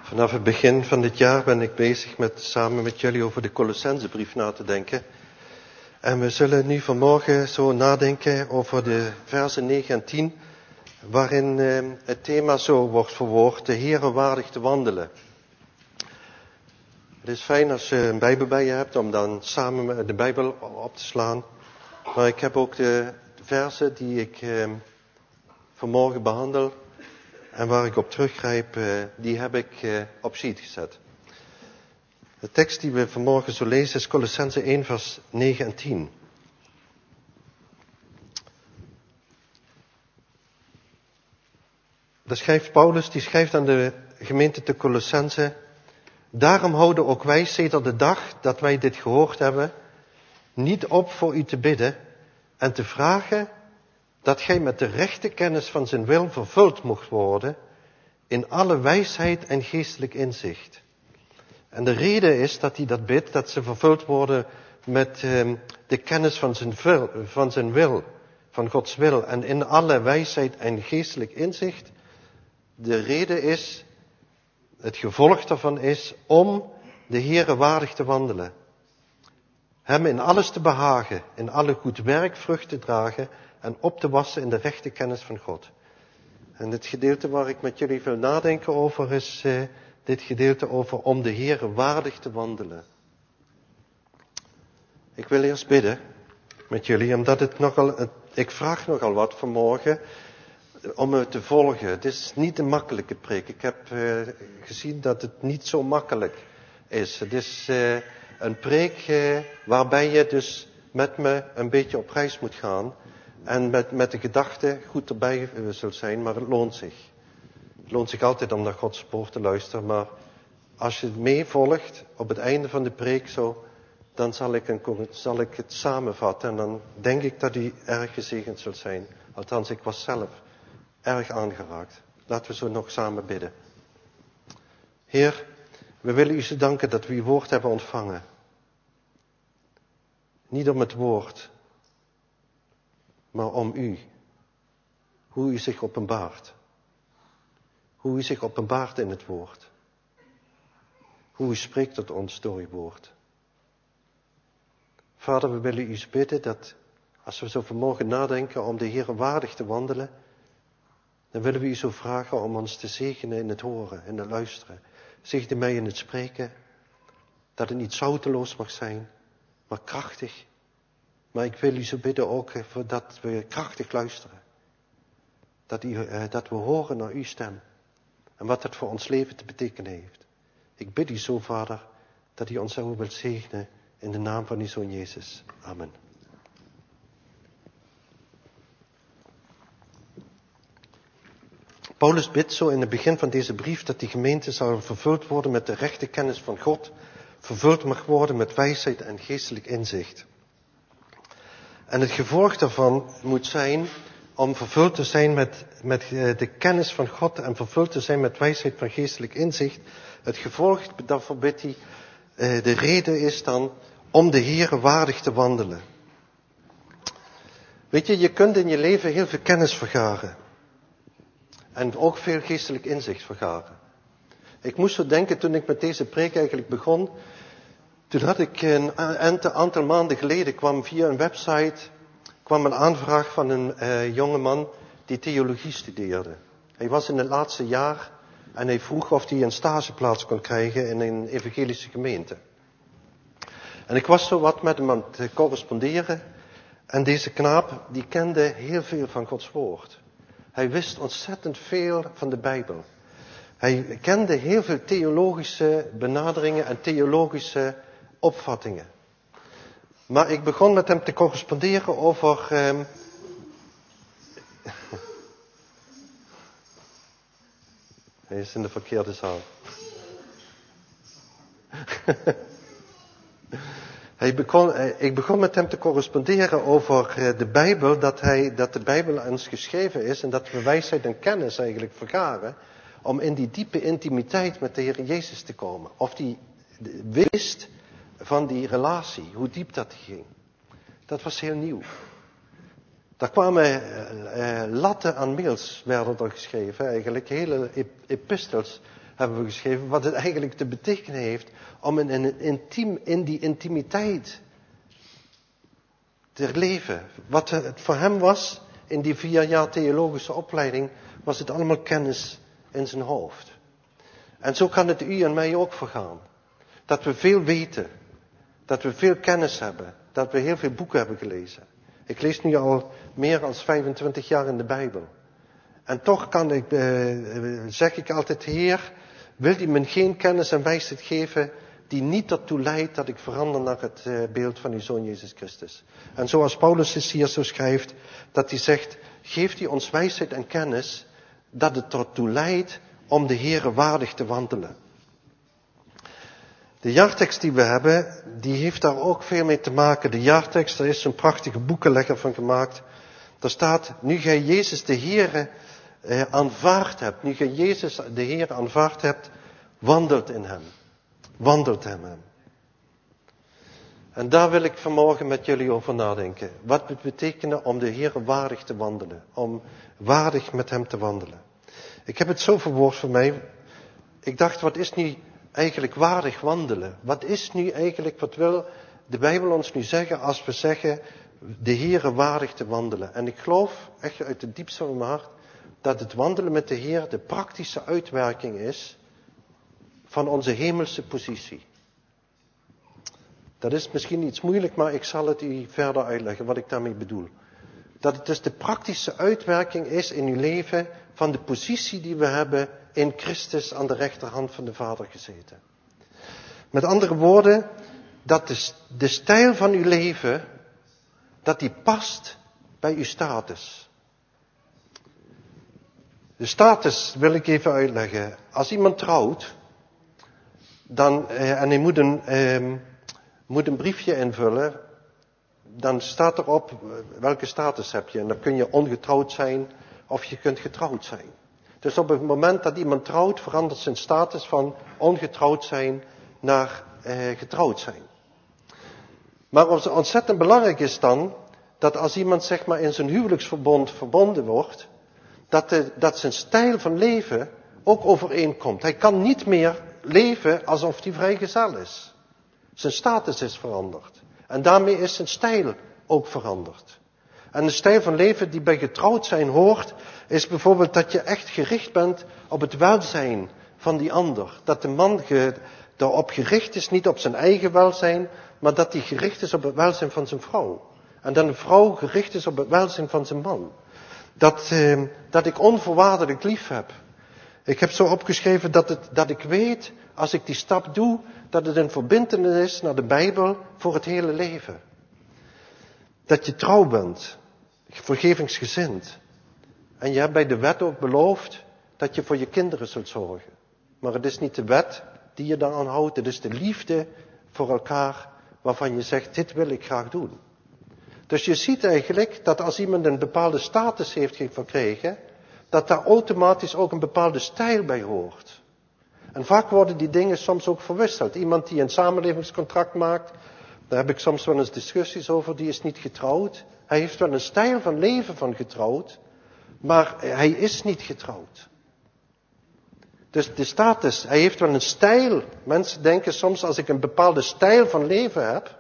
Vanaf het begin van dit jaar ben ik bezig met samen met jullie over de Colossensebrief na te denken. En we zullen nu vanmorgen zo nadenken over de versen 9 en 10, waarin het thema zo wordt verwoord, de Heere waardig te wandelen. Het is fijn als je een Bijbel bij je hebt om dan samen de Bijbel op te slaan. Maar ik heb ook de versen die ik vanmorgen behandel en waar ik op teruggrijp, die heb ik op sheet gezet. De tekst die we vanmorgen zo lezen is Colossense 1 vers 9 en 10. Daar schrijft Paulus, die schrijft aan de gemeente te Colossense: daarom houden ook wij sedert de dag dat wij dit gehoord hebben, niet op voor u te bidden en te vragen dat gij met de rechte kennis van zijn wil vervuld mocht worden in alle wijsheid en geestelijk inzicht. En de reden is dat hij dat bidt, dat ze vervuld worden met de kennis van zijn wil, van Gods wil. En in alle wijsheid en geestelijk inzicht. De reden is, het gevolg daarvan is, om de Heere waardig te wandelen. Hem in alles te behagen, in alle goed werk vrucht te dragen en op te wassen in de rechte kennis van God. En het gedeelte waar ik met jullie wil nadenken over is dit gedeelte over om de Heere waardig te wandelen. Ik wil eerst bidden met jullie, omdat ik vraag nogal wat vanmorgen om me te volgen. Het is niet een makkelijke preek. Ik heb gezien dat het niet zo makkelijk is. Het is een preek waarbij je dus met me een beetje op reis moet gaan. En met de gedachte goed erbij zult zijn, maar het loont zich. Het loont zich altijd om naar Gods woord te luisteren, maar als je het meevolgt op het einde van de preek zo, dan zal ik het samenvatten en dan denk ik dat u erg gezegend zult zijn. Althans, ik was zelf erg aangeraakt. Laten we zo nog samen bidden. Heer, we willen u zo danken dat we uw woord hebben ontvangen. Niet om het woord, maar om u. Hoe u zich openbaart. Hoe u zich openbaart in het woord. Hoe u spreekt tot ons door uw woord. Vader, we willen u bidden dat als we zo vanmorgen nadenken om de Heere waardig te wandelen, dan willen we u zo vragen om ons te zegenen in het horen, in het luisteren. Zegene mij in het spreken, dat het niet zouteloos mag zijn, maar krachtig. Maar ik wil u zo bidden ook dat we krachtig luisteren. Dat we horen naar uw stem. En wat dat voor ons leven te betekenen heeft. Ik bid u zo, Vader, dat u ons zo wilt zegenen in de naam van uw Zoon Jezus. Amen. Paulus bidt zo in het begin van deze brief dat die gemeente zou vervuld worden met de rechte kennis van God. Vervuld mag worden met wijsheid en geestelijk inzicht. En het gevolg daarvan moet zijn om vervuld te zijn met de kennis van God en vervuld te zijn met wijsheid van geestelijk inzicht. Het gevolg daarvoor bidt hij, de reden is dan om de Heere waardig te wandelen. Weet je kunt in je leven heel veel kennis vergaren. En ook veel geestelijk inzicht vergaren. Ik moest zo denken toen ik met deze preek eigenlijk begon. Toen had ik een aantal maanden geleden kwam via een website een aanvraag van een jongeman die theologie studeerde. Hij was in het laatste jaar en hij vroeg of hij een stageplaats kon krijgen in een evangelische gemeente. En ik was zo wat met hem aan het corresponderen. En deze knaap die kende heel veel van Gods woord. Hij wist ontzettend veel van de Bijbel. Hij kende heel veel theologische benaderingen en theologische opvattingen. Maar ik begon met hem te corresponderen over Hij is in de verkeerde zaal. Ik begon met hem te corresponderen over de Bijbel, dat de Bijbel aan ons geschreven is en dat we wijsheid en kennis eigenlijk vergaren om in die diepe intimiteit met de Heer Jezus te komen. Of die wist van die relatie, hoe diep dat ging. Dat was heel nieuw. Daar kwamen latten aan mails werden er geschreven, eigenlijk hele epistels hebben we geschreven, wat het eigenlijk te betekenen heeft om in die intimiteit te leven. Wat het voor hem was, in die 4 jaar theologische opleiding, was het allemaal kennis in zijn hoofd. En zo kan het u en mij ook vergaan. Dat we veel weten. Dat we veel kennis hebben. Dat we heel veel boeken hebben gelezen. Ik lees nu al meer dan 25 jaar in de Bijbel. En toch zeg ik altijd, Heer, wil u me geen kennis en wijsheid geven die niet ertoe leidt dat ik verander naar het beeld van uw Zoon Jezus Christus. En zoals Paulus het hier zo schrijft, dat hij zegt, geeft u ons wijsheid en kennis dat het ertoe leidt om de Heere waardig te wandelen. De jaartekst die we hebben, die heeft daar ook veel mee te maken. De jaartekst, daar is zo'n prachtige boekenlegger van gemaakt. Daar staat, nu gij Jezus de Heere aanvaard hebt, nu gij Jezus de Heere aanvaard hebt, wandelt in hem. Wandelt in hem. En daar wil ik vanmorgen met jullie over nadenken. Wat het betekent om de Heere waardig te wandelen. Om waardig met hem te wandelen. Ik heb het zo verwoord voor mij. Ik dacht, wat is nu eigenlijk waardig wandelen? Wat is nu eigenlijk, wat wil de Bijbel ons nu zeggen als we zeggen de Heere waardig te wandelen? En ik geloof echt uit het diepste van mijn hart dat het wandelen met de Heer de praktische uitwerking is van onze hemelse positie. Dat is misschien iets moeilijk, maar ik zal het u verder uitleggen wat ik daarmee bedoel. Dat het dus de praktische uitwerking is in uw leven van de positie die we hebben in Christus aan de rechterhand van de Vader gezeten. Met andere woorden, dat de stijl van uw leven, dat die past bij uw status. De status wil ik even uitleggen. Als iemand trouwt, en hij moet een briefje invullen, dan staat erop welke status heb je. En dan kun je ongetrouwd zijn of je kunt getrouwd zijn. Dus op het moment dat iemand trouwt, verandert zijn status van ongetrouwd zijn naar getrouwd zijn. Maar ontzettend belangrijk is dan, dat als iemand zeg maar in zijn huwelijksverbond verbonden wordt, dat zijn stijl van leven ook overeenkomt. Hij kan niet meer leven alsof hij vrijgezel is. Zijn status is veranderd. En daarmee is zijn stijl ook veranderd. En de stijl van leven die bij getrouwd zijn hoort, is bijvoorbeeld dat je echt gericht bent op het welzijn van die ander. Dat de man daarop gericht is, niet op zijn eigen welzijn, maar dat hij gericht is op het welzijn van zijn vrouw. En dat een vrouw gericht is op het welzijn van zijn man. Dat ik onvoorwaardelijk lief heb. Ik heb zo opgeschreven dat ik weet, als ik die stap doe, dat het een verbintenis is naar de Bijbel voor het hele leven. Dat je trouw bent, vergevingsgezind. En je hebt bij de wet ook beloofd dat je voor je kinderen zult zorgen. Maar het is niet de wet die je daaraan houdt, het is de liefde voor elkaar waarvan je zegt, dit wil ik graag doen. Dus je ziet eigenlijk dat als iemand een bepaalde status heeft verkregen, dat daar automatisch ook een bepaalde stijl bij hoort. En vaak worden die dingen soms ook verwisseld. Iemand die een samenlevingscontract maakt, daar heb ik soms wel eens discussies over, die is niet getrouwd. Hij heeft wel een stijl van leven van getrouwd, maar hij is niet getrouwd. Dus de status, hij heeft wel een stijl. Mensen denken soms als ik een bepaalde stijl van leven heb,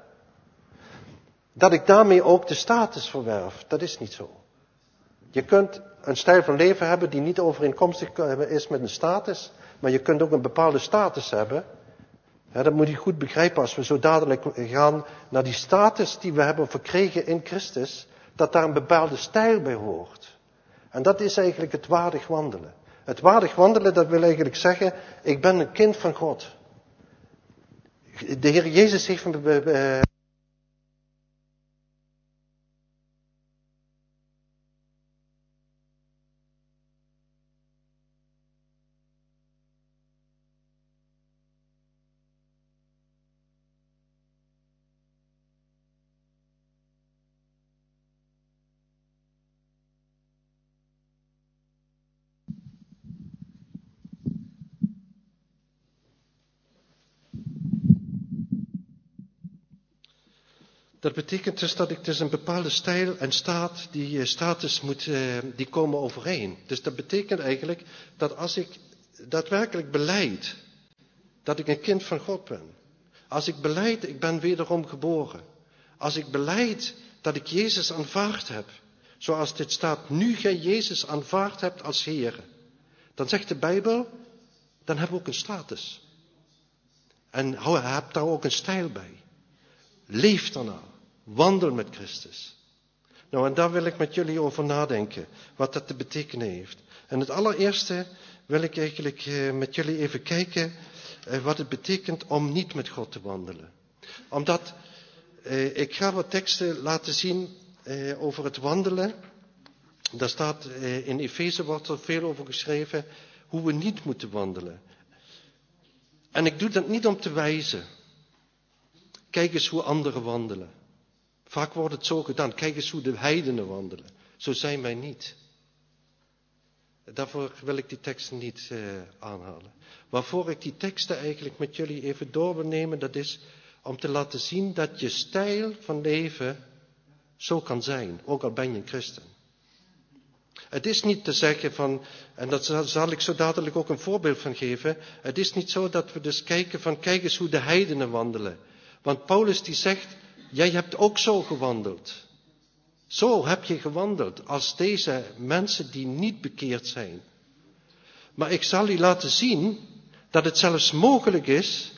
dat ik daarmee ook de status verwerf. Dat is niet zo. Je kunt een stijl van leven hebben die niet overeenkomstig is met een status, maar je kunt ook een bepaalde status hebben. Ja, dat moet je goed begrijpen als we zo dadelijk gaan naar die status die we hebben verkregen in Christus, dat daar een bepaalde stijl bij hoort. En dat is eigenlijk het waardig wandelen. Het waardig wandelen, dat wil eigenlijk zeggen, ik ben een kind van God. De Heer Jezus heeft me Dat betekent dus dat ik dus een bepaalde stijl en status moet, die komen overeen. Dus dat betekent eigenlijk dat als ik daadwerkelijk belijd dat ik een kind van God ben. Als ik belijd, ik ben wederom geboren. Als ik belijd dat ik Jezus aanvaard heb. Zoals dit staat, nu gij Jezus aanvaard hebt als Heer. Dan zegt de Bijbel, dan heb ik ook een status. En heb daar ook een stijl bij. Leef daarna. Wandel met Christus. Nou, en daar wil ik met jullie over nadenken. Wat dat te betekenen heeft. En het allereerste wil ik eigenlijk met jullie even kijken wat het betekent om niet met God te wandelen. Omdat ik ga wat teksten laten zien over het wandelen. Daar staat in Efeze wordt er veel over geschreven hoe we niet moeten wandelen. En ik doe dat niet om te wijzen. Kijk eens hoe anderen wandelen. Vaak wordt het zo gedaan. Kijk eens hoe de heidenen wandelen. Zo zijn wij niet. Daarvoor wil ik die teksten niet aanhalen. Waarvoor ik die teksten eigenlijk met jullie even door wil nemen, dat is om te laten zien dat je stijl van leven zo kan zijn. Ook al ben je een christen. Het is niet te zeggen van, en daar zal ik zo dadelijk ook een voorbeeld van geven. Het is niet zo dat we dus kijken van, kijk eens hoe de heidenen wandelen. Want Paulus die zegt, jij hebt ook zo gewandeld. Zo heb je gewandeld als deze mensen die niet bekeerd zijn. Maar ik zal u laten zien dat het zelfs mogelijk is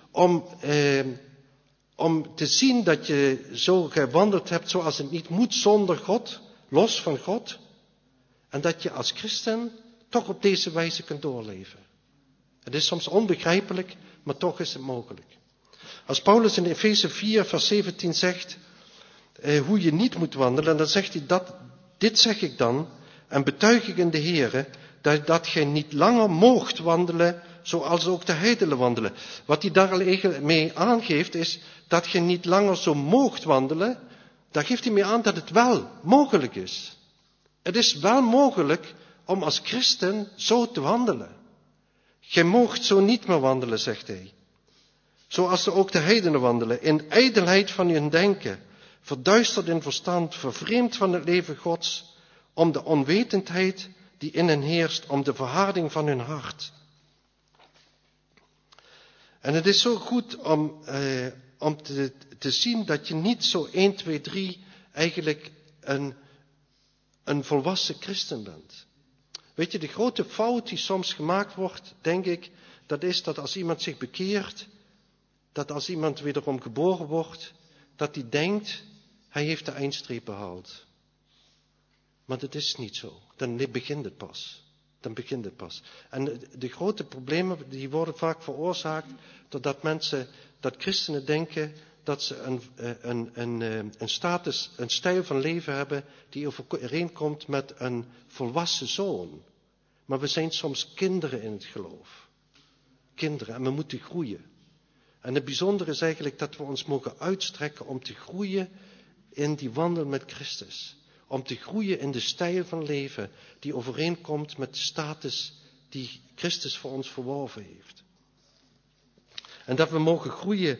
om te zien dat je zo gewandeld hebt zoals het niet moet zonder God, los van God. En dat je als christen toch op deze wijze kunt doorleven. Het is soms onbegrijpelijk, maar toch is het mogelijk. Als Paulus in Efeze 4 vers 17 zegt hoe je niet moet wandelen, dan zegt hij dit zeg ik dan en betuig ik in de Heere dat gij niet langer moogt wandelen zoals ook de heidenen wandelen. Wat hij daar al mee aangeeft is dat je niet langer zo moogt wandelen. Daar geeft hij mee aan dat het wel mogelijk is. Het is wel mogelijk om als christen zo te wandelen. Gij moogt zo niet meer wandelen, zegt hij. Zoals ook de heidenen wandelen, in ijdelheid van hun denken, verduisterd in verstand, vervreemd van het leven Gods, om de onwetendheid die in hen heerst, om de verharding van hun hart. En het is zo goed om te zien dat je niet zo 1, 2, 3 eigenlijk een volwassen christen bent. Weet je, de grote fout die soms gemaakt wordt, denk ik, dat is dat als iemand zich bekeert, dat als iemand wederom geboren wordt, dat hij denkt, hij heeft de eindstreep behaald. Maar dat is niet zo. Dan begint het pas. En de grote problemen, die worden vaak veroorzaakt doordat dat christenen denken dat ze een status, een stijl van leven hebben die overeenkomt met een volwassen zoon. Maar we zijn soms kinderen in het geloof. Kinderen, en we moeten groeien. En het bijzondere is eigenlijk dat we ons mogen uitstrekken om te groeien in die wandel met Christus. Om te groeien in de stijl van leven die overeenkomt met de status die Christus voor ons verworven heeft. En dat we mogen groeien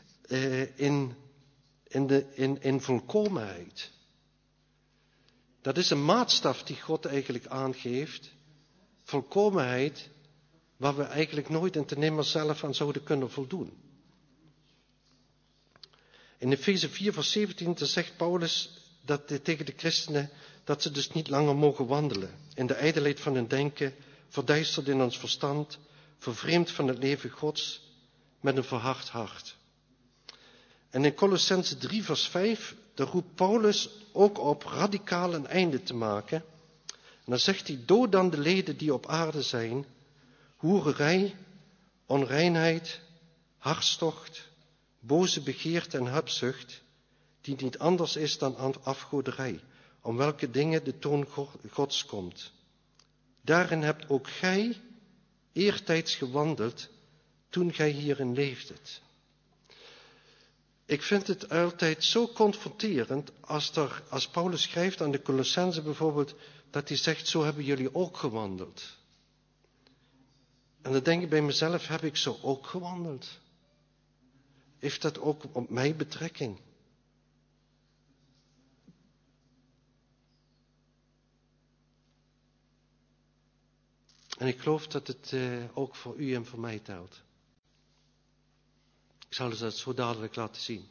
in volkomenheid. Dat is een maatstaf die God eigenlijk aangeeft. Volkomenheid waar we eigenlijk nooit en te nimmer zelf aan zouden kunnen voldoen. In Efeze 4 vers 17 zegt Paulus tegen de christenen dat ze dus niet langer mogen wandelen in de ijdelheid van hun denken, verduisterd in ons verstand, vervreemd van het leven Gods, met een verhard hart. En in Kolossenzen 3 vers 5, daar roept Paulus ook op radicaal een einde te maken. En dan zegt hij, dood dan de leden die op aarde zijn, hoererij, onreinheid, hartstocht, boze begeerte en hebzucht, die niet anders is dan afgoderij, om welke dingen de toon Gods komt. Daarin hebt ook gij eertijds gewandeld, toen gij hierin leefdet. Ik vind het altijd zo confronterend als Paulus schrijft aan de Colossenzen bijvoorbeeld, dat hij zegt, zo hebben jullie ook gewandeld. En dan denk ik bij mezelf, heb ik zo ook gewandeld? Heeft dat ook op mij betrekking? En ik geloof dat het ook voor u en voor mij telt. Ik zal u dat zo dadelijk laten zien.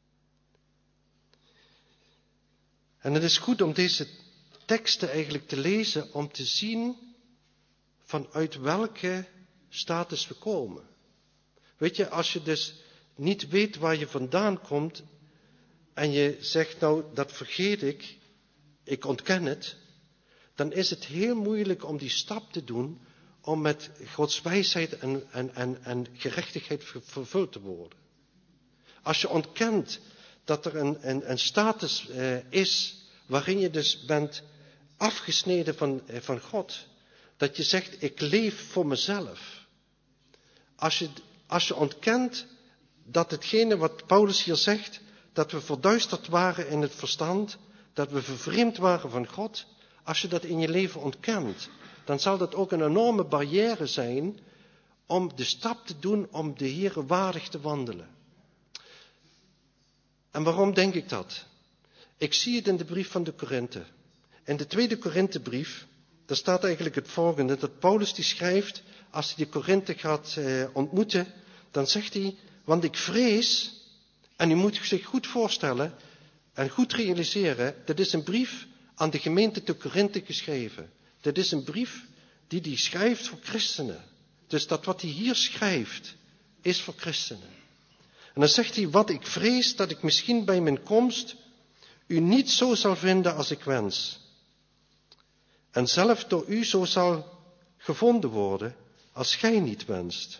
En het is goed om deze teksten eigenlijk te lezen, om te zien vanuit welke status we komen. Weet je, als je dus niet weet waar je vandaan komt en je zegt nou, dat vergeet ik ontken het, dan is het heel moeilijk om die stap te doen om met Gods wijsheid en gerechtigheid vervuld te worden. Als je ontkent dat er een status is waarin je dus bent afgesneden van God. Dat je zegt, ik leef voor mezelf. Als je ontkent dat hetgene wat Paulus hier zegt, dat we verduisterd waren in het verstand, dat we vervreemd waren van God. Als je dat in je leven ontkent, dan zal dat ook een enorme barrière zijn om de stap te doen om de Heere waardig te wandelen. En waarom denk ik dat? Ik zie het in de brief van de Korinthe. In de tweede Korinthebrief, daar staat eigenlijk het volgende, dat Paulus die schrijft, als hij de Korinthe gaat ontmoeten, dan zegt hij, want ik vrees, en u moet zich goed voorstellen en goed realiseren, dit is een brief aan de gemeente te Korinthe geschreven. Dit is een brief die hij schrijft voor christenen. Dus dat wat hij hier schrijft, is voor christenen. En dan zegt hij, wat ik vrees dat ik misschien bij mijn komst u niet zo zal vinden als ik wens. En zelf door u zo zal gevonden worden als gij niet wenst.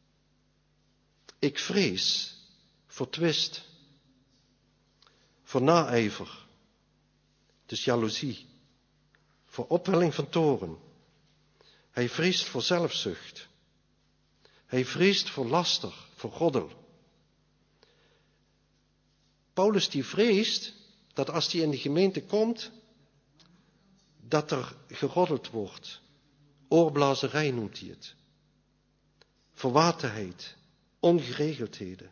Ik vrees voor twist, voor naijver, dus jaloezie, voor opwelling van toorn. Hij vreest voor zelfzucht. Hij vreest voor laster, voor roddel. Paulus die vreest dat als hij in de gemeente komt, dat er geroddeld wordt. Oorblazerij noemt hij het. Verwatenheid, ongeregeldheden.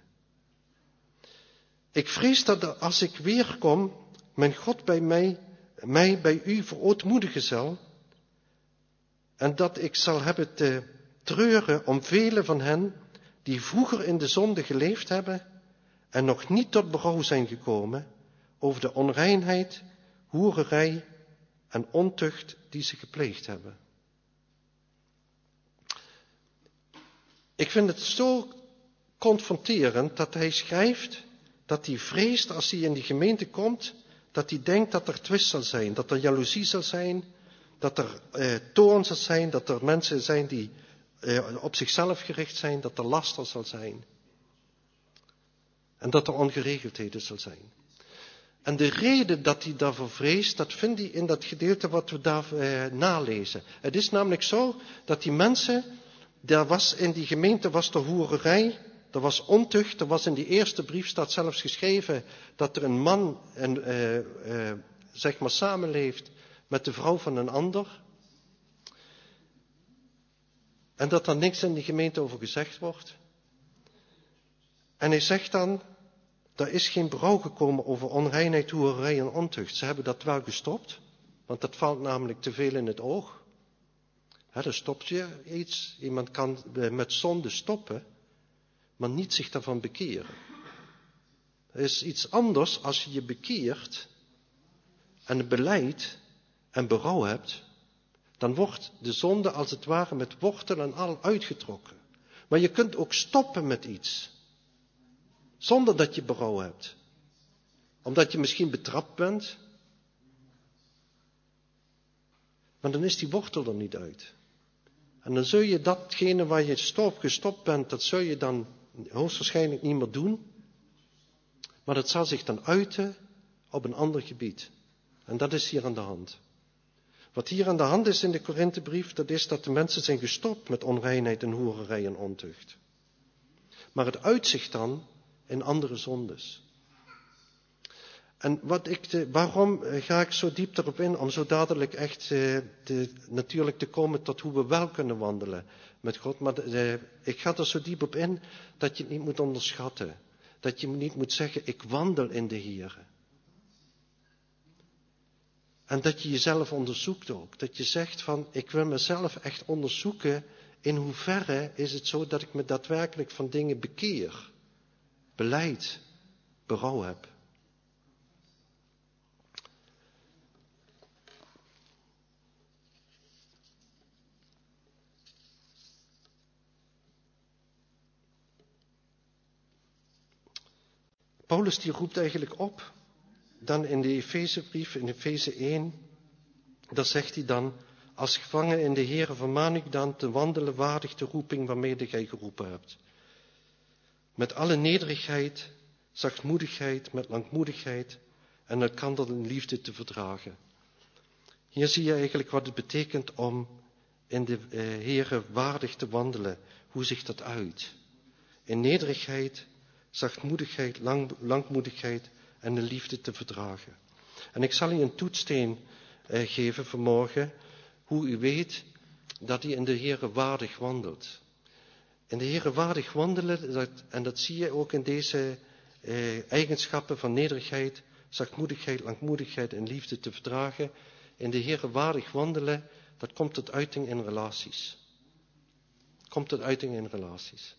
Ik vrees dat als ik weer kom, mijn God bij mij bij u verootmoedigen zal, en dat ik zal hebben te treuren om velen van hen die vroeger in de zonde geleefd hebben en nog niet tot berouw zijn gekomen over de onreinheid, hoererij en ontucht die ze gepleegd hebben. Ik vind het zo confronterend dat hij schrijft dat hij vreest als hij in die gemeente komt, dat hij denkt dat er twist zal zijn, dat er jaloezie zal zijn, dat er toorn zal zijn, dat er mensen zijn die op zichzelf gericht zijn, dat er laster zal zijn. En dat er ongeregeldheden zal zijn. En de reden dat hij daarvoor vreest, dat vindt hij in dat gedeelte wat we daar nalezen. Het is namelijk zo dat die mensen, in die gemeente was er hoererij, er was ontucht, er was in die eerste brief staat zelfs geschreven dat er een man zeg maar samenleeft met de vrouw van een ander. En dat er niks in die gemeente over gezegd wordt. En hij zegt dan, er is geen berouw gekomen over onreinheid, hoererij en ontucht. Ze hebben dat wel gestopt, want dat valt namelijk te veel in het oog. Dan stopt je iets. Iemand kan met zonde stoppen, maar niet zich daarvan bekeren. Er is iets anders als je je bekeert en belijdt en berouw hebt. Dan wordt de zonde als het ware met wortel en al uitgetrokken. Maar je kunt ook stoppen met iets. Zonder dat je berouw hebt. Omdat je misschien betrapt bent. Maar dan is die wortel er niet uit. En dan zul je datgene waar je gestopt bent, dat zul je dan hoogstwaarschijnlijk niet meer doen. Maar dat zal zich dan uiten op een ander gebied. En dat is hier aan de hand. Wat hier aan de hand is in de Korinthebrief, dat is dat de mensen zijn gestopt met onreinheid en hoererij en ontucht. Maar het uitzicht dan in andere zondes. En waarom ga ik zo diep erop in? Om zo dadelijk echt natuurlijk te komen tot hoe we wel kunnen wandelen met God. Maar ik ga er zo diep op in dat je het niet moet onderschatten. Dat je niet moet zeggen, ik wandel in de Here. En dat je jezelf onderzoekt ook. Dat je zegt van, ik wil mezelf echt onderzoeken. In hoeverre is het zo dat ik me daadwerkelijk van dingen bekeer, belijd, berouw heb. Paulus die roept eigenlijk op, dan in de Efezebrief, in Efeze 1, daar zegt hij dan, als gevangen in de Here vermaan ik dan te wandelen waardig de roeping waarmee gij geroepen hebt. Met alle nederigheid, zachtmoedigheid, met langmoedigheid en elkander in liefde te verdragen. Hier zie je eigenlijk wat het betekent om in de Here waardig te wandelen, hoe zich dat uit. In nederigheid, zachtmoedigheid, langmoedigheid en de liefde te verdragen. En ik zal u een toetssteen geven vanmorgen, hoe u weet dat u in de Here waardig wandelt. In de Here waardig wandelen, en dat zie je ook in deze eigenschappen van nederigheid, zachtmoedigheid, langmoedigheid en liefde te verdragen. In de Here waardig wandelen, dat komt tot uiting in relaties. Komt tot uiting in relaties.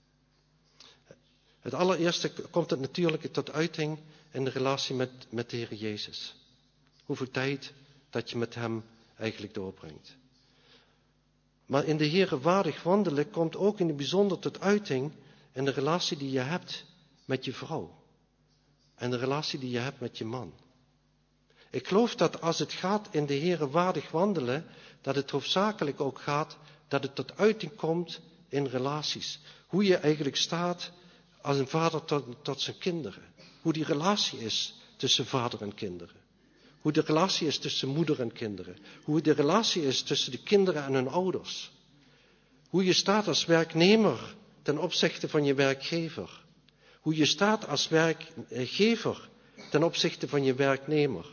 Het allereerste komt het natuurlijk tot uiting in de relatie met de Heer Jezus. Hoeveel tijd dat je met hem eigenlijk doorbrengt. Maar in de Heere waardig wandelen komt ook in het bijzonder tot uiting in de relatie die je hebt met je vrouw. En de relatie die je hebt met je man. Ik geloof dat als het gaat in de Heere waardig wandelen, dat het hoofdzakelijk ook gaat dat het tot uiting komt in relaties. Hoe je eigenlijk staat als een vader tot zijn kinderen. Hoe die relatie is tussen vader en kinderen. Hoe de relatie is tussen moeder en kinderen. Hoe de relatie is tussen de kinderen en hun ouders. Hoe je staat als werknemer ten opzichte van je werkgever. Hoe je staat als werkgever ten opzichte van je werknemer.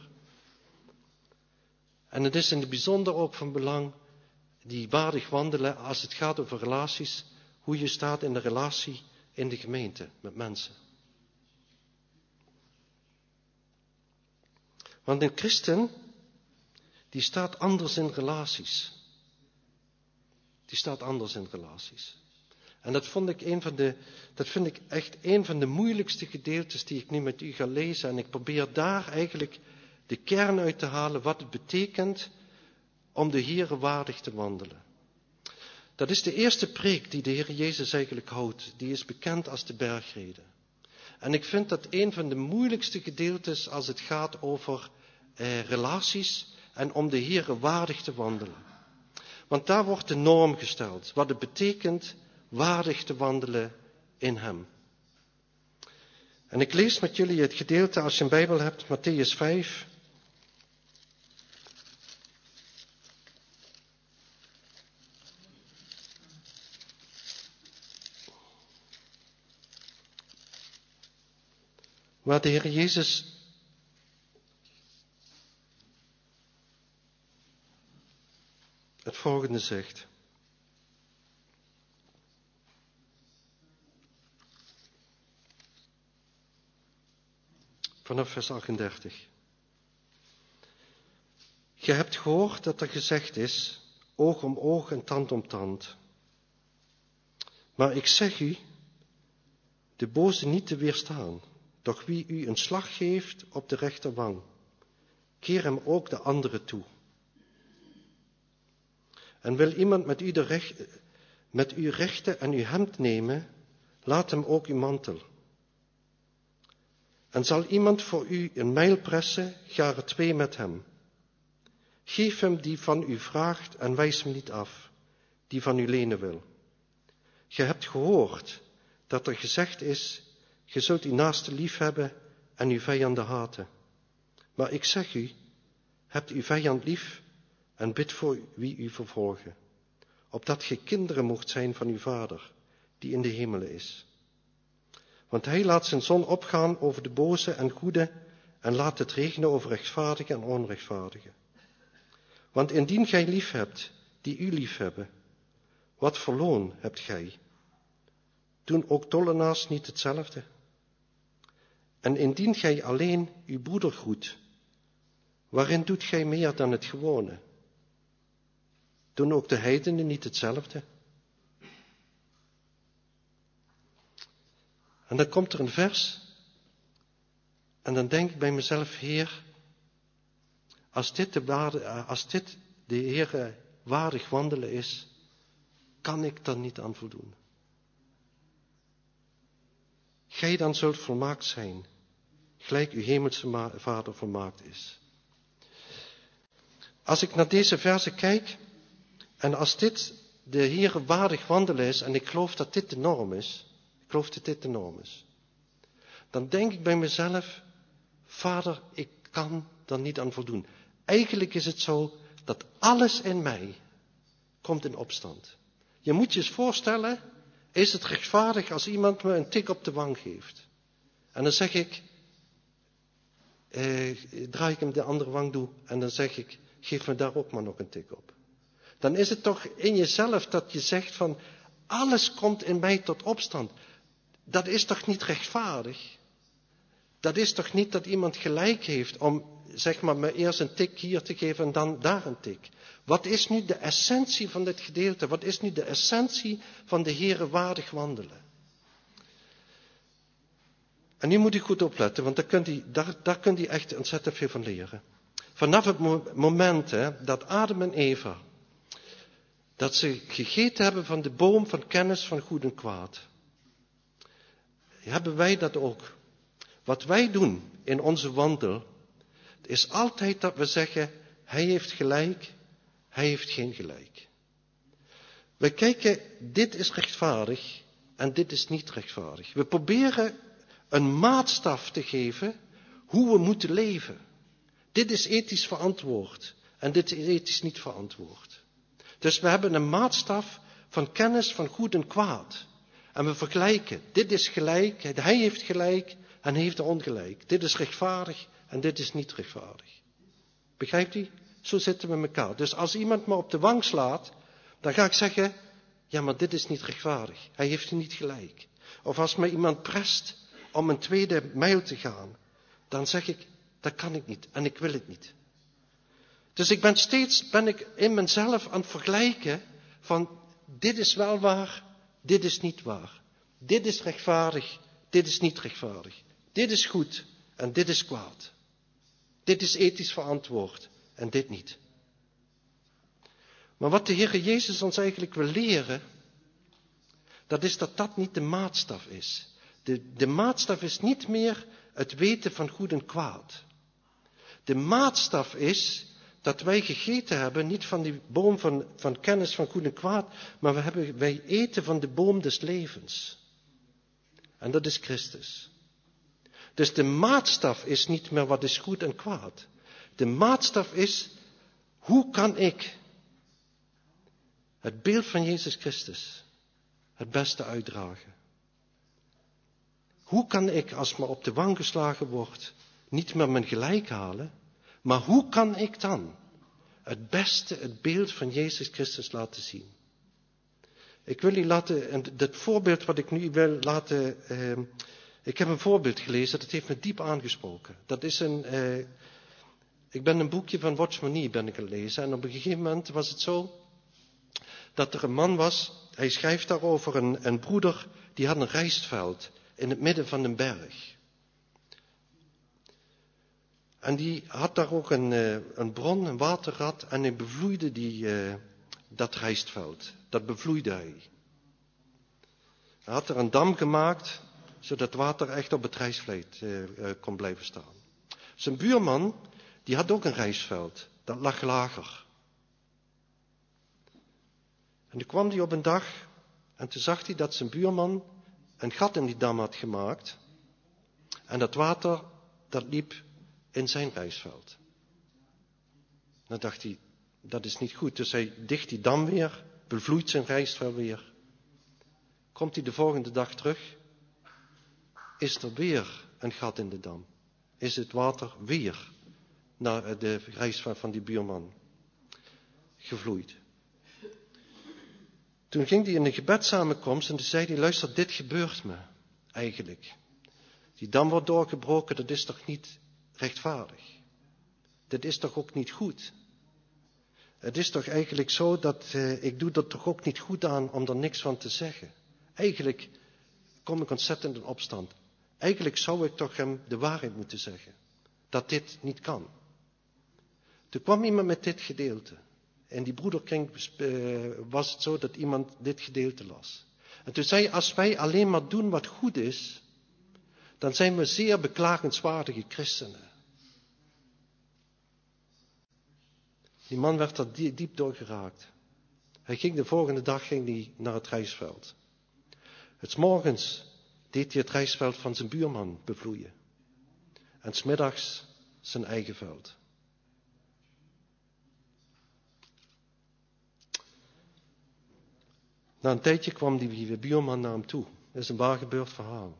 En het is in het bijzonder ook van belang, die waardig wandelen als het gaat over relaties, hoe je staat in de relatie in de gemeente met mensen. Want een christen, die staat anders in relaties. Die staat anders in relaties. En dat vind ik echt een van de moeilijkste gedeeltes die ik nu met u ga lezen. En ik probeer daar eigenlijk de kern uit te halen wat het betekent om de Heere waardig te wandelen. Dat is de eerste preek die de Heer Jezus eigenlijk houdt. Die is bekend als de bergrede. En ik vind dat een van de moeilijkste gedeeltes als het gaat over relaties en om de Heere waardig te wandelen. Want daar wordt de norm gesteld. Wat het betekent waardig te wandelen in hem. En ik lees met jullie het gedeelte, als je een Bijbel hebt, Mattheüs 5. Waar de Heer Jezus het volgende zegt. Vanaf vers 38. Je hebt gehoord dat er gezegd is, oog om oog en tand om tand. Maar ik zeg u, de boze niet te weerstaan. Doch wie u een slag geeft op de rechterwang, keer hem ook de andere toe. En wil iemand met u rechten en uw hemd nemen, laat hem ook uw mantel. En zal iemand voor u een mijl pressen, ga er 2 met hem. Geef hem die van u vraagt en wijs hem niet af, die van u lenen wil. Je hebt gehoord dat er gezegd is, je zult uw naaste lief hebben en uw vijanden haten. Maar ik zeg u, hebt uw vijand lief en bid voor wie u vervolgen. Opdat ge kinderen mocht zijn van uw Vader, die in de hemelen is. Want hij laat zijn zon opgaan over de boze en goede en laat het regenen over rechtvaardigen en onrechtvaardigen. Want indien gij lief hebt, die u lief hebben, wat voor loon hebt gij? Doen ook tollenaars niet hetzelfde? En indien gij alleen uw broeder groet, Waarin doet gij meer dan het gewone? Doen ook de heidenen niet hetzelfde? En dan komt er een vers. En dan denk ik bij mezelf, Heer, als dit de Heere waardig wandelen is, kan ik dan niet aan voldoen. Gij dan zult volmaakt zijn, gelijk uw hemelse Vader volmaakt is. Als ik naar deze verzen kijk, en als dit de Heere waardig wandelen is, en ik geloof dat dit de norm is, dan denk ik bij mezelf, Vader, ik kan daar niet aan voldoen. Eigenlijk is het zo dat alles in mij komt in opstand. Je moet je eens voorstellen, is het rechtvaardig als iemand me een tik op de wang geeft? En dan zeg ik, draai ik hem de andere wang toe en dan zeg ik, geef me daar ook maar nog een tik op. Dan is het toch in jezelf dat je zegt van, alles komt in mij tot opstand. Dat is toch niet rechtvaardig? Dat is toch niet dat iemand gelijk heeft om, zeg maar, me eerst een tik hier te geven en dan daar een tik. Wat is nu de essentie van dit gedeelte? Wat is nu de essentie van de Heere waardig wandelen? En nu moet u goed opletten, want daar kunt u echt ontzettend veel van leren. Vanaf het moment dat Adam en Eva, dat ze gegeten hebben van de boom van kennis van goed en kwaad, hebben wij dat ook. Wat wij doen in onze wandel, is altijd dat we zeggen, hij heeft gelijk, hij heeft geen gelijk. We kijken, dit is rechtvaardig en dit is niet rechtvaardig. We proberen een maatstaf te geven hoe we moeten leven. Dit is ethisch verantwoord en dit is ethisch niet verantwoord. Dus we hebben een maatstaf van kennis van goed en kwaad. En we vergelijken, dit is gelijk, hij heeft gelijk en hij heeft ongelijk. Dit is rechtvaardig en dit is niet rechtvaardig. Begrijpt u? Zo zitten we met elkaar. Dus als iemand me op de wang slaat, dan ga ik zeggen, ja, maar dit is niet rechtvaardig. Hij heeft niet gelijk. Of als me iemand prest om een tweede mijl te gaan, dan zeg ik, dat kan ik niet en ik wil het niet. Dus ik ben in mezelf aan het vergelijken van, dit is wel waar, dit is niet waar. Dit is rechtvaardig, dit is niet rechtvaardig. Dit is goed en dit is kwaad. Dit is ethisch verantwoord en dit niet. Maar wat de Heere Jezus ons eigenlijk wil leren, dat is dat dat niet de maatstaf is. De maatstaf is niet meer het weten van goed en kwaad. De maatstaf is dat wij gegeten hebben, niet van die boom van kennis van goed en kwaad, maar wij eten van de boom des levens. En dat is Christus. Dus de maatstaf is niet meer wat is goed en kwaad. De maatstaf is, hoe kan ik het beeld van Jezus Christus het beste uitdragen? Hoe kan ik, als me op de wang geslagen wordt, niet meer mijn gelijk halen, maar hoe kan ik dan het beste het beeld van Jezus Christus laten zien? Ik wil u laten, en dat voorbeeld wat ik nu wil laten, ik heb een voorbeeld gelezen, dat heeft me diep aangesproken. Dat is ik ben een boekje van Watchman Nee ben ik aan het lezen en op een gegeven moment was het zo, dat er een man was, hij schrijft daarover een broeder, die had een rijstveld in het midden van een berg. En die had daar ook een bron, een waterrad, en hij bevloeide dat rijstveld. Dat bevloeide hij. Hij had er een dam gemaakt, zodat het water echt op het rijstveld kon blijven staan. Zijn buurman, die had ook een rijstveld, dat lag lager. En toen kwam hij op een dag, en toen zag hij dat zijn buurman een gat in die dam had gemaakt. En dat water, dat liep in zijn rijstveld. Dan dacht hij, dat is niet goed. Dus hij dicht die dam weer, bevloeit zijn rijstveld weer. Komt hij de volgende dag terug, is er weer een gat in de dam. Is het water weer naar de rijstveld van die buurman gevloeid. Toen ging hij in een gebedssamenkomst en toen zei hij, luister, dit gebeurt me eigenlijk. Die dam wordt doorgebroken, dat is toch niet rechtvaardig? dit is toch ook niet goed? Het is toch eigenlijk zo dat ik doe er toch ook niet goed aan om er niks van te zeggen. Eigenlijk kom ik ontzettend in opstand. Eigenlijk zou ik toch hem de waarheid moeten zeggen. Dat dit niet kan. Toen kwam iemand met dit gedeelte. In die broederkring was het zo dat iemand dit gedeelte las. En toen zei hij, als wij alleen maar doen wat goed is, dan zijn we zeer beklagenswaardige christenen. Die man werd er diep door geraakt. De volgende dag ging hij naar het rijstveld. Het 's morgens deed hij het rijstveld van zijn buurman bevloeien. En 's middags zijn eigen veld. Na een tijdje kwam die buurman naar hem toe. Dat is een waar gebeurd verhaal.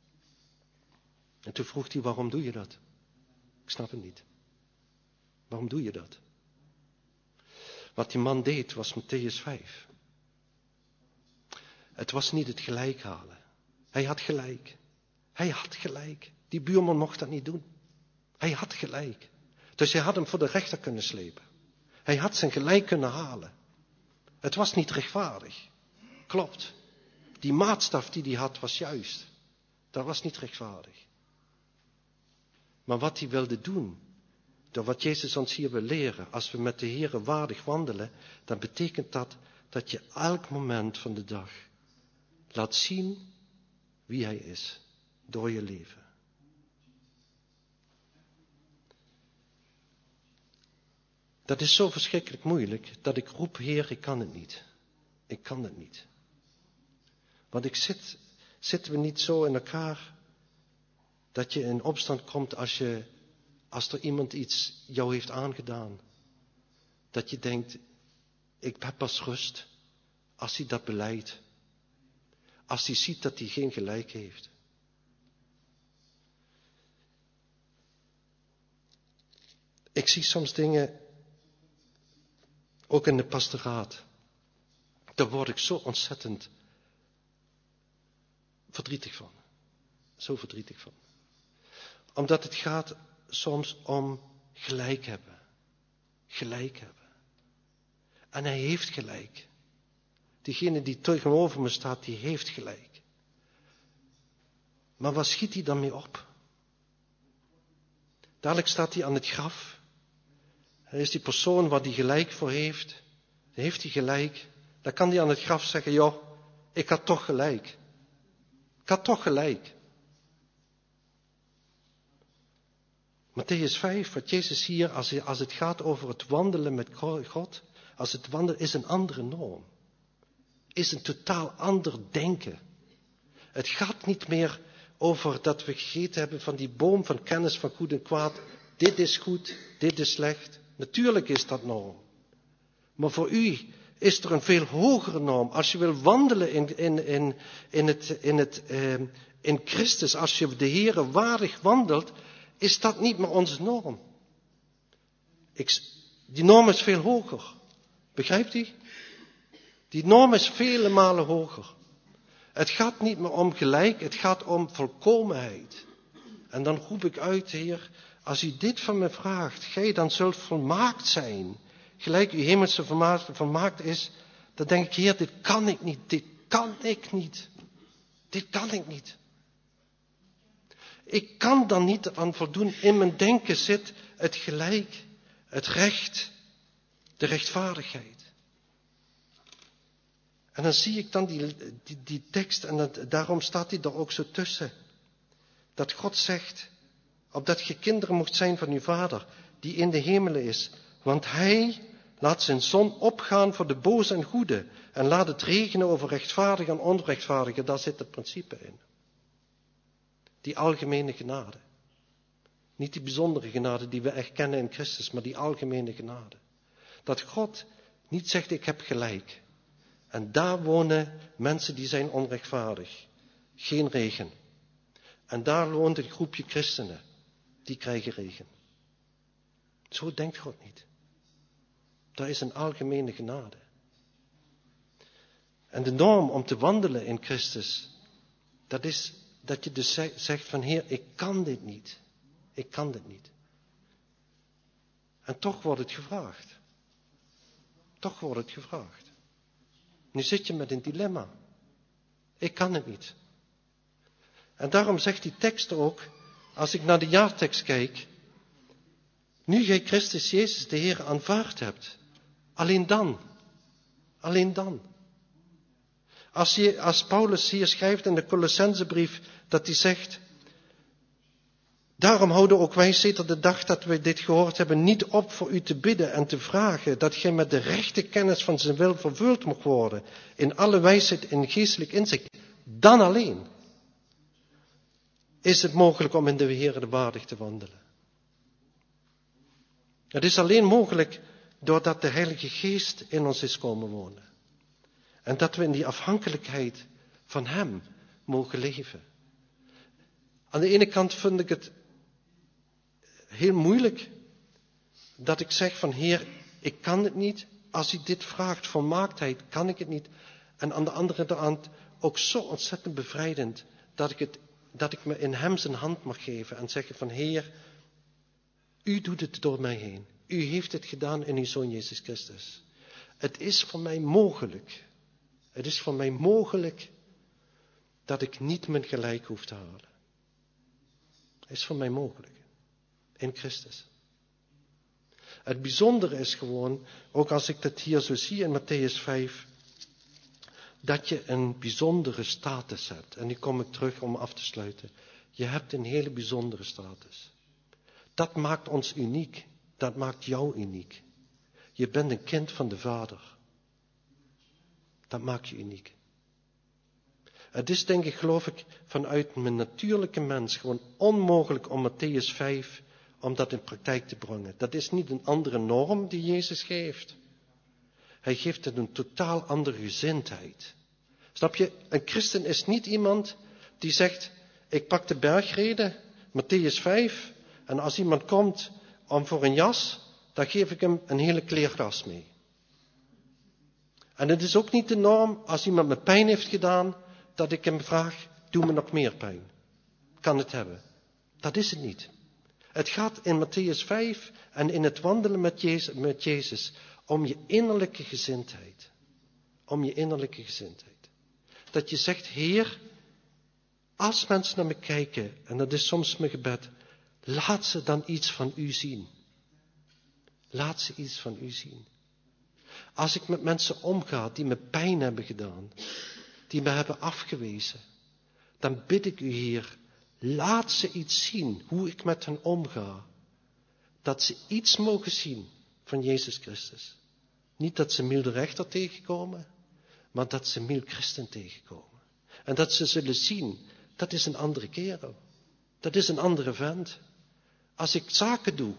En toen vroeg hij, waarom doe je dat? Ik snap het niet. Waarom doe je dat? Wat die man deed was Mattheüs 5. Het was niet het gelijk halen. Hij had gelijk. Hij had gelijk. Die buurman mocht dat niet doen. Hij had gelijk. Dus hij had hem voor de rechter kunnen slepen. Hij had zijn gelijk kunnen halen. Het was niet rechtvaardig. Klopt. Die maatstaf die hij had was juist. Dat was niet rechtvaardig. Maar wat hij wilde doen, door wat Jezus ons hier wil leren, als we met de Heere waardig wandelen, dan betekent dat dat je elk moment van de dag laat zien wie Hij is, door je leven. Dat is zo verschrikkelijk moeilijk, dat ik roep, Heer, ik kan het niet. Ik kan het niet. Want zitten we niet zo in elkaar, dat je in opstand komt als er iemand iets jou heeft aangedaan. Dat je denkt, ik heb pas rust als hij dat belijdt. Als hij ziet dat hij geen gelijk heeft. Ik zie soms dingen, ook in de pastoraat. Daar word ik zo ontzettend verdrietig van. Zo verdrietig van. Omdat het gaat soms om gelijk hebben. Gelijk hebben. En hij heeft gelijk. Diegene die tegenover me staat, die heeft gelijk. Maar wat schiet hij dan mee op? Dadelijk staat hij aan het graf. En is die persoon waar hij gelijk voor heeft, heeft hij gelijk. Dan kan hij aan het graf zeggen, joh, ik had toch gelijk. Ik had toch gelijk. Mattheüs 5, wat Jezus hier, als het gaat over het wandelen met God, als het wandelen is een andere norm. Is een totaal ander denken. Het gaat niet meer over dat we gegeten hebben van die boom van kennis van goed en kwaad. Dit is goed, dit is slecht. Natuurlijk is dat norm. Maar voor u is er een veel hogere norm. Als je wil wandelen in Christus, als je de Heere waardig wandelt, is dat niet meer onze norm. Die norm is veel hoger. Begrijpt u? Die norm is vele malen hoger. Het gaat niet meer om gelijk, het gaat om volkomenheid. En dan roep ik uit, Heer, als u dit van me vraagt, gij dan zult volmaakt zijn. Gelijk uw hemelse volmaakt is, dan denk ik, Heer, dit kan ik niet, dit kan ik niet. Dit kan ik niet. Ik kan dan niet aan voldoen. In mijn denken zit het gelijk, het recht, de rechtvaardigheid. En dan zie ik dan die tekst en daarom staat die er ook zo tussen. Dat God zegt, opdat je kinderen mocht zijn van uw Vader, die in de hemelen is. Want Hij laat zijn zon opgaan voor de boze en goede. En laat het regenen over rechtvaardigen en onrechtvaardigen. Daar zit het principe in. Die algemene genade. Niet die bijzondere genade die we erkennen in Christus, maar die algemene genade. Dat God niet zegt, ik heb gelijk. En daar wonen mensen die zijn onrechtvaardig. Geen regen. En daar woont een groepje christenen. Die krijgen regen. Zo denkt God niet. Daar is een algemene genade. En de norm om te wandelen in Christus, dat is dat je dus zegt van Heer, ik kan dit niet. Ik kan dit niet. En toch wordt het gevraagd. Toch wordt het gevraagd. Nu zit je met een dilemma. Ik kan het niet. En daarom zegt die tekst ook, als ik naar de jaartekst kijk, nu jij Christus Jezus de Heer aanvaard hebt, alleen dan. Als Paulus hier schrijft in de Colossensebrief, dat hij zegt, daarom houden ook wij sedert de dag dat we dit gehoord hebben niet op voor u te bidden en te vragen dat gij met de rechte kennis van zijn wil vervuld mocht worden, in alle wijsheid en geestelijk inzicht. Dan alleen is het mogelijk om in de Heere waardig te wandelen. Het is alleen mogelijk doordat de Heilige Geest in ons is komen wonen. En dat we in die afhankelijkheid van Hem mogen leven. Aan de ene kant vind ik het heel moeilijk dat ik zeg van Heer, ik kan het niet. Als u dit vraagt, volmaaktheid, kan ik het niet. En aan de andere kant ook zo ontzettend bevrijdend dat ik me in Hem zijn hand mag geven en zeggen van Heer, u doet het door mij heen. U heeft het gedaan in uw Zoon Jezus Christus. Het is voor mij mogelijk. Het is voor mij mogelijk dat ik niet mijn gelijk hoef te halen. Het is voor mij mogelijk. In Christus. Het bijzondere is gewoon, ook als ik dat hier zo zie in Mattheüs 5, dat je een bijzondere status hebt. En nu kom ik terug om af te sluiten. Je hebt een hele bijzondere status. Dat maakt ons uniek. Dat maakt jou uniek. Je bent een kind van de Vader. Dat maakt je uniek. Het is denk ik, geloof ik, vanuit mijn natuurlijke mens gewoon onmogelijk om Mattheüs 5, om dat in praktijk te brengen. Dat is niet een andere norm die Jezus geeft. Hij geeft het een totaal andere gezindheid. Snap je? Een christen is niet iemand die zegt, ik pak de bergreden, Mattheüs 5, en als iemand komt om voor een jas, dan geef ik hem een hele kleerjas mee. En het is ook niet de norm, als iemand me pijn heeft gedaan, dat ik hem vraag, doe me nog meer pijn. Kan het hebben. Dat is het niet. Het gaat in Mattheüs 5 en in het wandelen met Jezus om je innerlijke gezindheid. Om je innerlijke gezindheid. Dat je zegt, Heer, als mensen naar me kijken, en dat is soms mijn gebed, laat ze dan iets van u zien. Laat ze iets van u zien. Als ik met mensen omga die me pijn hebben gedaan, die me hebben afgewezen, dan bid ik u, Heer, laat ze iets zien, hoe ik met hen omga. Dat ze iets mogen zien van Jezus Christus. Niet dat ze Miel de Rechter tegenkomen, maar dat ze Miel Christen tegenkomen. En dat ze zullen zien, dat is een andere kerel. Dat is een andere vent. Als ik zaken doe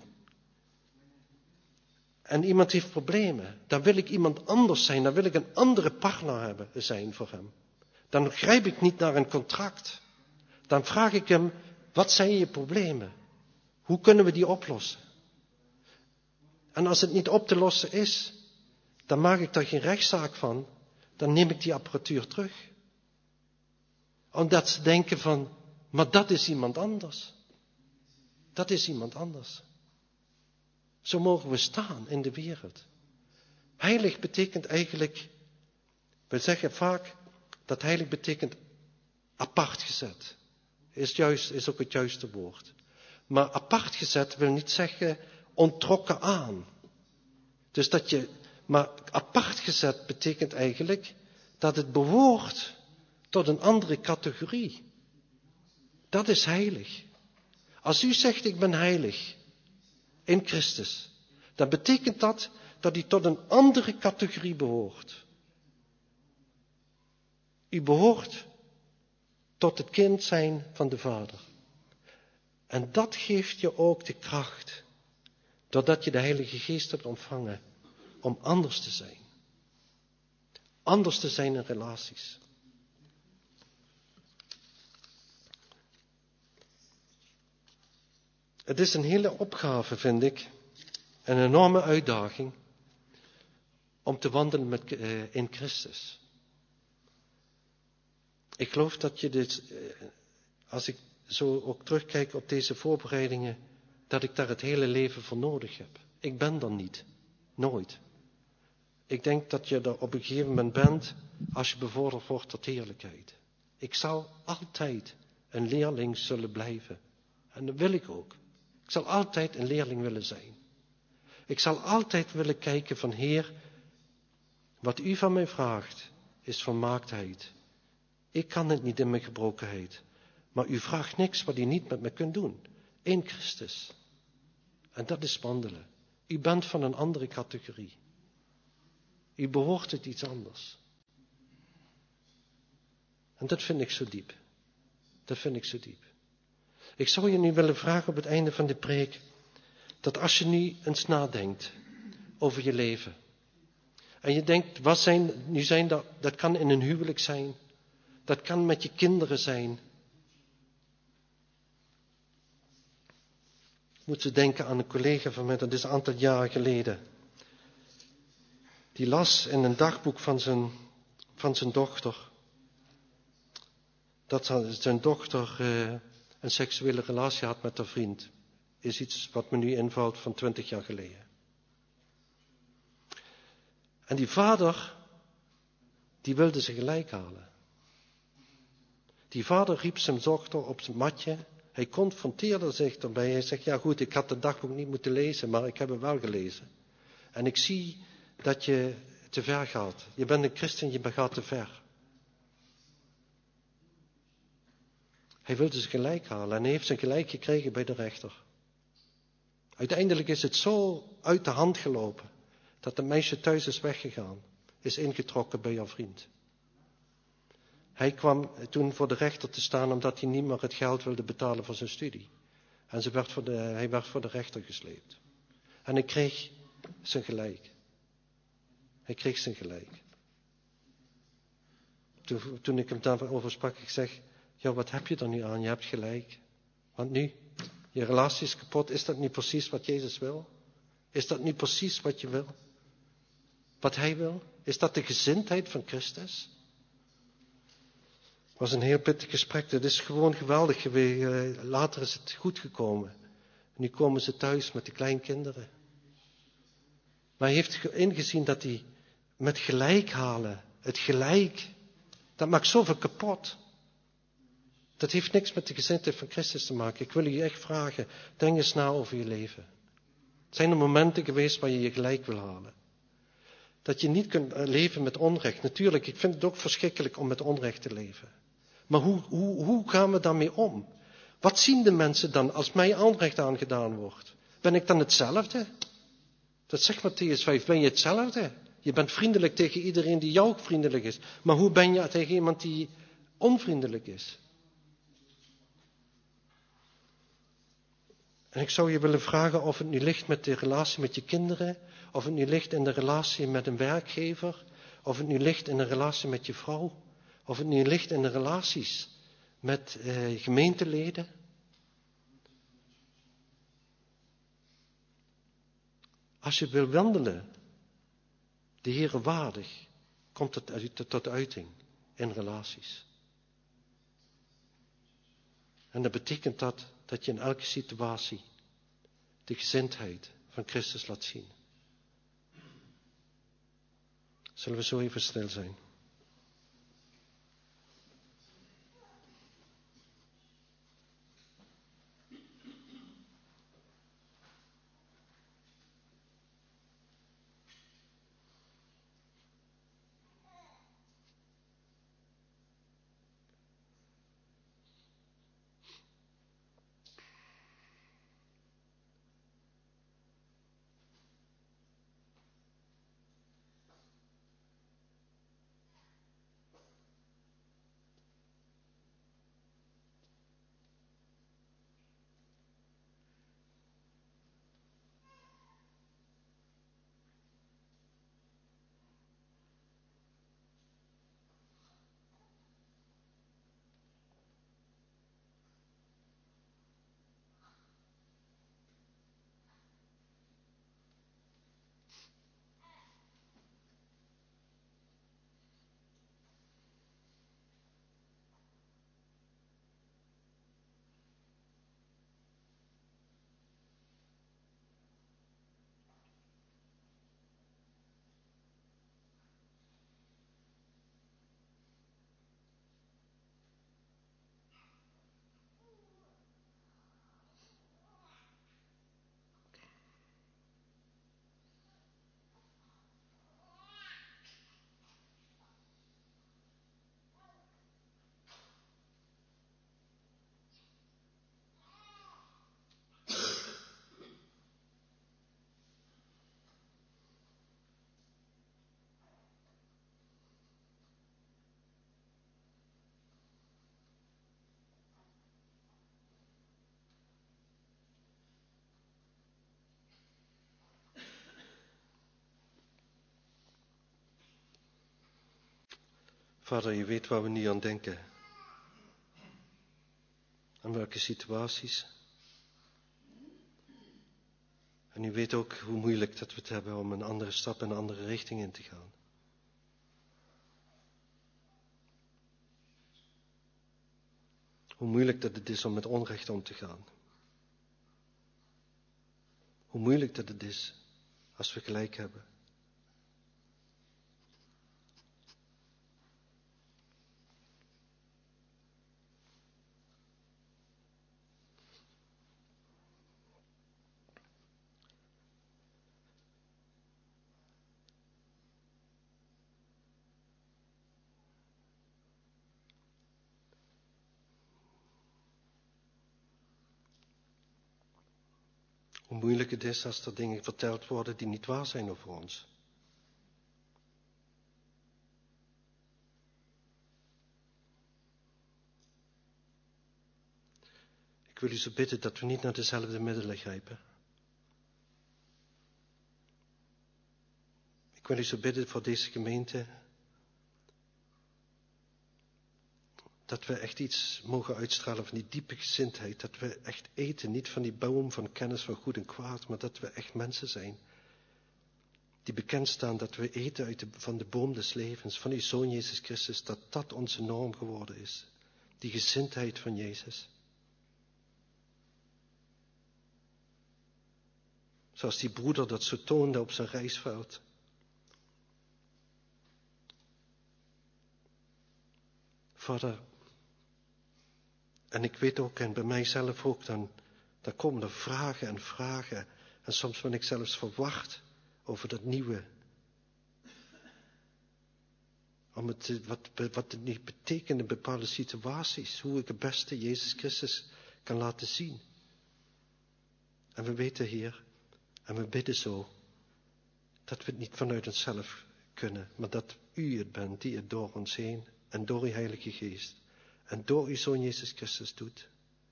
en iemand heeft problemen, dan wil ik iemand anders zijn. Dan wil ik een andere partner zijn voor hem. Dan grijp ik niet naar een contract. Dan vraag ik hem, wat zijn je problemen? Hoe kunnen we die oplossen? En als het niet op te lossen is, dan maak ik daar geen rechtszaak van. Dan neem ik die apparatuur terug. Omdat ze denken van, maar dat is iemand anders. Dat is iemand anders. Zo mogen we staan in de wereld. Heilig betekent eigenlijk, we zeggen vaak dat heilig betekent apart gezet. Is ook het juiste woord. Maar apart gezet wil niet zeggen onttrokken aan. Dus maar apart gezet betekent eigenlijk dat het behoort tot een andere categorie. Dat is heilig. Als u zegt ik ben heilig in Christus, dan betekent dat u tot een andere categorie behoort. U behoort tot het kind zijn van de Vader. En dat geeft je ook de kracht, doordat je de Heilige Geest hebt ontvangen, om anders te zijn. Anders te zijn in relaties. Het is een hele opgave, vind ik, een enorme uitdaging, om te wandelen in Christus. Ik geloof dat je dit, als ik zo ook terugkijk op deze voorbereidingen, dat ik daar het hele leven voor nodig heb. Ik ben er niet. Nooit. Ik denk dat je er op een gegeven moment bent als je bevorderd wordt tot heerlijkheid. Ik zal altijd een leerling zullen blijven. En dat wil ik ook. Ik zal altijd een leerling willen zijn. Ik zal altijd willen kijken van Heer, wat u van mij vraagt is volmaaktheid. Ik kan het niet in mijn gebrokenheid. Maar u vraagt niks wat u niet met me kunt doen. In Christus. En dat is wandelen. U bent van een andere categorie. U behoort het iets anders. En dat vind ik zo diep. Dat vind ik zo diep. Ik zou je nu willen vragen op het einde van de preek, dat als je nu eens nadenkt over je leven. En je denkt, dat kan in een huwelijk zijn. Dat kan met je kinderen zijn. Ik moet zo denken aan een collega van mij, dat is een aantal jaren geleden. Die las in een dagboek van zijn dochter. Dat zijn dochter een seksuele relatie had met haar vriend. Is iets wat me nu invalt van 20 jaar geleden. En die vader, die wilde ze gelijk halen. Die vader riep zijn dochter op zijn matje. Hij confronteerde zich erbij. Hij zegt, ja goed, ik had het dagboek niet moeten lezen, maar ik heb het wel gelezen. En ik zie dat je te ver gaat. Je bent een christen, je gaat te ver. Hij wilde ze gelijk halen en hij heeft zijn gelijk gekregen bij de rechter. Uiteindelijk is het zo uit de hand gelopen dat het meisje thuis is weggegaan. Is ingetrokken bij haar vriend. Hij kwam toen voor de rechter te staan omdat hij niet meer het geld wilde betalen voor zijn studie. En hij werd voor de rechter gesleept. En hij kreeg zijn gelijk. Hij kreeg zijn gelijk. Toen ik hem daarover sprak, ik zeg, ja, wat heb je er nu aan? Je hebt gelijk. Want nu, je relatie is kapot. Is dat niet precies wat Jezus wil? Is dat niet precies wat je wil? Wat hij wil? Is dat de gezindheid van Christus? Het was een heel pittig gesprek. Dat is gewoon geweldig geweest. Later is het goed gekomen. Nu komen ze thuis met de kleinkinderen. Maar hij heeft ingezien dat hij met gelijk halen, het gelijk, dat maakt zoveel kapot. Dat heeft niks met de gezindheid van Christus te maken. Ik wil je echt vragen, denk eens na over je leven. Zijn er momenten geweest waar je je gelijk wil halen? Dat je niet kunt leven met onrecht. Natuurlijk, ik vind het ook verschrikkelijk om met onrecht te leven. Maar hoe gaan we daarmee om? Wat zien de mensen dan als mij onrecht aangedaan wordt? Ben ik dan hetzelfde? Dat zegt Mattheüs 5, ben je hetzelfde? Je bent vriendelijk tegen iedereen die jou ook vriendelijk is. Maar hoe ben je tegen iemand die onvriendelijk is? En ik zou je willen vragen of het nu ligt met de relatie met je kinderen, of het nu ligt in de relatie met een werkgever, of het nu ligt in de relatie met je vrouw, of het nu ligt in de relaties met gemeenteleden. Als je wil wandelen, de Heere waardig, komt het tot uiting in relaties. En dat betekent dat je in elke situatie de gezindheid van Christus laat zien. Zullen we zo even stil zijn? Vader, u weet waar we nu aan denken. Aan welke situaties. En u weet ook hoe moeilijk dat we het hebben om een andere stap en een andere richting in te gaan. Hoe moeilijk dat het is om met onrecht om te gaan. Hoe moeilijk dat het is als we gelijk hebben. Hoe moeilijk het is als er dingen verteld worden die niet waar zijn over ons. Ik wil u zo bidden dat we niet naar dezelfde middelen grijpen. Ik wil u zo bidden voor deze gemeente. Dat we echt iets mogen uitstralen van die diepe gezindheid. Dat we echt eten, niet van die boom van kennis van goed en kwaad. Maar dat we echt mensen zijn. Die bekend staan dat we eten van de boom des levens. Van uw Zoon Jezus Christus. Dat dat onze norm geworden is. Die gezindheid van Jezus. Zoals die broeder dat zo toonde op zijn reisveld. Vader, en ik weet ook, en bij mijzelf ook, dan komen er vragen en vragen. En soms ben ik zelfs verwacht over dat nieuwe. Wat het niet betekent in bepaalde situaties. Hoe ik het beste Jezus Christus kan laten zien. En we weten, Heer, en we bidden zo, dat we het niet vanuit onszelf kunnen. Maar dat u het bent die het door ons heen en door uw Heilige Geest en door uw Zoon Jezus Christus doet.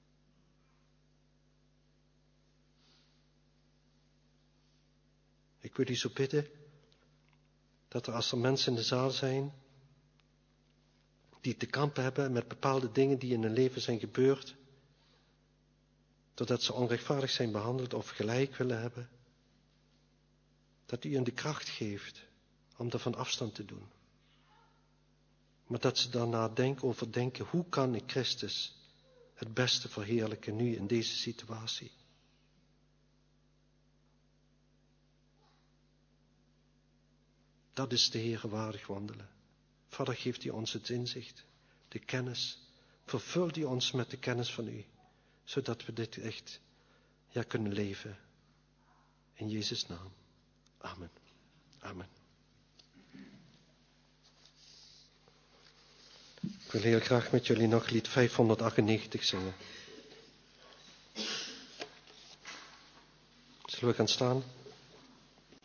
Ik wil u zo bidden, dat als er mensen in de zaal zijn, die te kampen hebben met bepaalde dingen die in hun leven zijn gebeurd, doordat ze onrechtvaardig zijn behandeld of gelijk willen hebben, dat u hen de kracht geeft om daarvan afstand te doen. Maar dat ze daarna overdenken, hoe kan ik Christus het beste verheerlijken nu in deze situatie? Dat is de Heere waardig wandelen. Vader, geeft u ons het inzicht, de kennis. Vervult u ons met de kennis van u, zodat we dit echt kunnen leven. In Jezus' naam. Amen. Amen. Ik wil heel graag met jullie nog lied 598 zingen. Zullen we gaan staan?